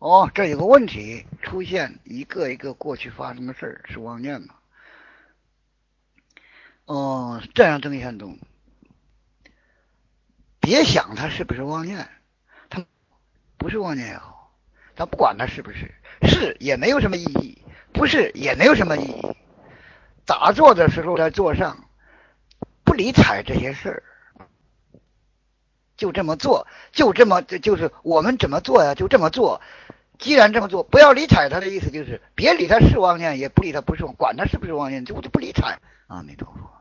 哦，这有个问题出现，一个一个过去发生的事儿是妄念嘛？哦，这样郑宪东，别想他是不是妄念，他不是妄念也好，他不管他是不是，是也没有什么意义，不是也没有什么意义。打坐的时候在坐上，不理睬这些事儿，就这么做，就是我们怎么做呀？就这么做。既然这么做，不要理睬他的意思就是别理他是妄念，也不理他不是，管他是不是妄念，就不理睬。阿弥陀佛。